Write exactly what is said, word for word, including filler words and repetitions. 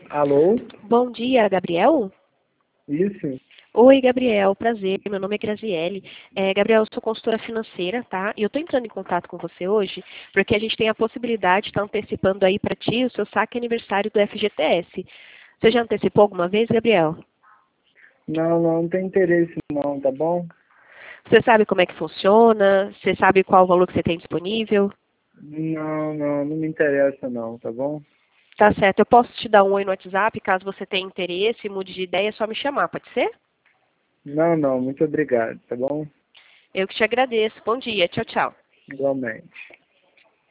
Alô? Bom dia, Gabriel? Isso? Oi, Gabriel, prazer, meu nome é Graziele. É, Gabriel, eu sou consultora financeira, tá? E eu estou entrando em contato com você hoje porque a gente tem a possibilidade de estar antecipando aí para ti o seu saque aniversário do F G T S. Você já antecipou alguma vez, Gabriel? Não, não, não tem interesse não, tá bom? Você sabe como é que funciona? Você sabe qual o valor que você tem disponível? Não, não, não me interessa não, tá bom? Tá certo, eu posso te dar um oi no WhatsApp, caso você tenha interesse, mude de ideia, é só me chamar, pode ser? Não, não, muito obrigado, tá bom? Eu que te agradeço. Bom dia, tchau, tchau. Igualmente.